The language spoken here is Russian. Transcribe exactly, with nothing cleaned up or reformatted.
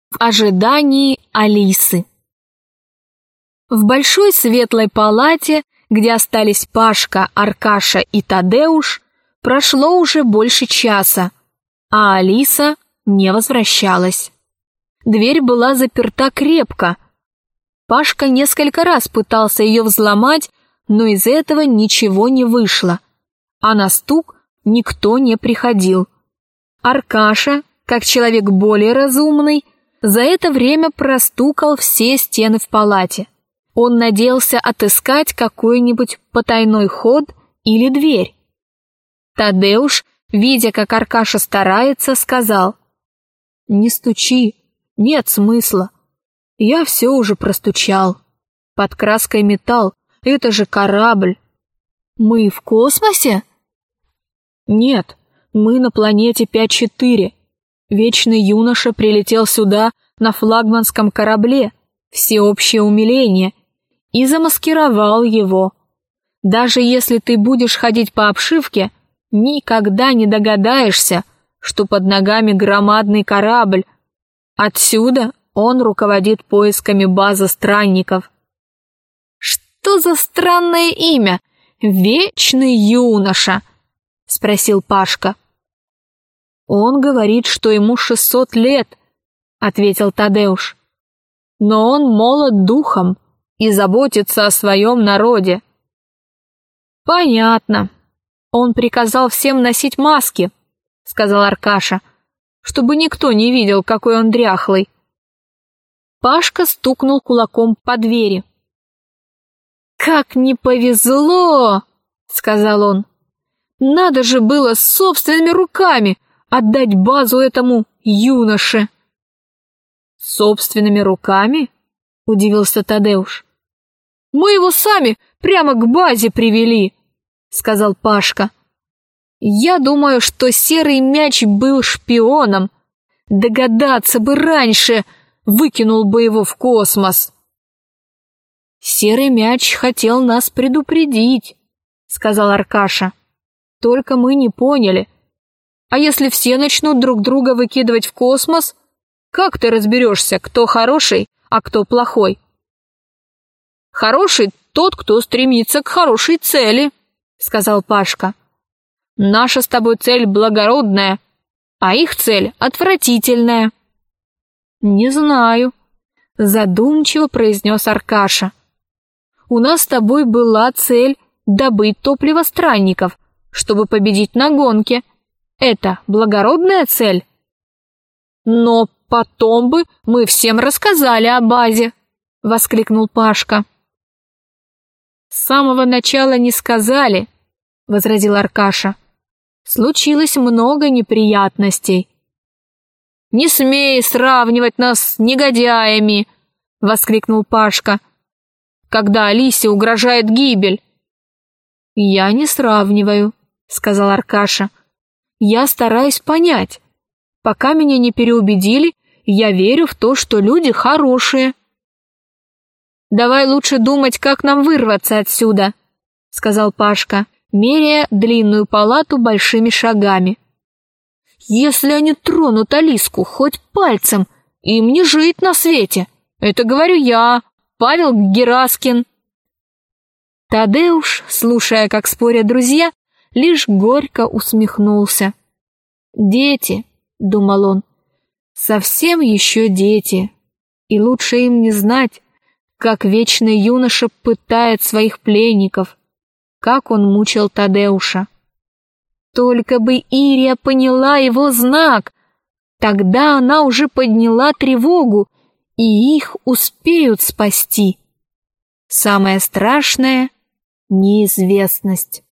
в ожидании Алисы. В большой светлой палате, где остались Пашка, Аркаша и Тадеуш, прошло уже больше часа, а Алиса не возвращалась. Дверь была заперта крепко. Пашка несколько раз пытался ее взломать, но из этого ничего не вышло, а на стук никто не приходил. Аркаша, как человек более разумный, за это время простукал все стены в палате. Он надеялся отыскать какой-нибудь потайной ход или дверь. Тадеуш, видя, как Аркаша старается, сказал: «Не стучи, нет смысла. Я все уже простучал. Под краской металл, это же корабль». «Мы в космосе?» «Нет, мы на планете пять четыре. Вечный юноша прилетел сюда на флагманском корабле, всеобщее умиление, и замаскировал его. Даже если ты будешь ходить по обшивке, никогда не догадаешься, что под ногами громадный корабль. Отсюда он руководит поисками базы странников». «Что за странное имя? Вечный юноша?» — спросил Пашка. «Он говорит, что ему шестьсот лет», — ответил Тадеуш. «Но он молод духом и заботится о своем народе». «Понятно. Он приказал всем носить маски», — сказал Аркаша, «чтобы никто не видел, какой он дряхлый». Пашка стукнул кулаком по двери. «Как не повезло!» — сказал он. «Надо же было собственными руками отдать базу этому юноше». «Собственными руками?» — удивился Тадеуш. «Мы его сами прямо к базе привели», — сказал Пашка. «Я думаю, что серый мяч был шпионом. Догадаться бы раньше, выкинул бы его в космос». «Серый мяч хотел нас предупредить», — сказал Аркаша. «Только мы не поняли. А если все начнут друг друга выкидывать в космос, как ты разберешься, кто хороший, а кто плохой?» «Хороший тот, кто стремится к хорошей цели», — сказал Пашка. «Наша с тобой цель благородная, а их цель отвратительная». «Не знаю», — задумчиво произнес Аркаша. «У нас с тобой была цель добыть топливо странников, чтобы победить на гонке. Это благородная цель?» «Но потом бы мы всем рассказали о базе», — воскликнул Пашка. «С самого начала не сказали», — возразил Аркаша. «Случилось много неприятностей». «Не смей сравнивать нас с негодяями», — воскликнул Пашка, «когда Алисе угрожает гибель». «Я не сравниваю», — сказал Аркаша. «Я стараюсь понять. Пока меня не переубедили, я верю в то, что люди хорошие». «Давай лучше думать, как нам вырваться отсюда», — сказал Пашка, меряя длинную палату большими шагами. «Если они тронут Алиску хоть пальцем, им не жить на свете. Это говорю я, Павел Гераскин». Тадеуш, слушая, как спорят друзья, лишь горько усмехнулся. «Дети», — думал он, — «совсем еще дети, и лучше им не знать, как вечный юноша пытает своих пленников, как он мучил Тадеуша. Только бы Ирия поняла его знак, тогда она уже подняла тревогу, и их успеют спасти. Самое страшное — неизвестность».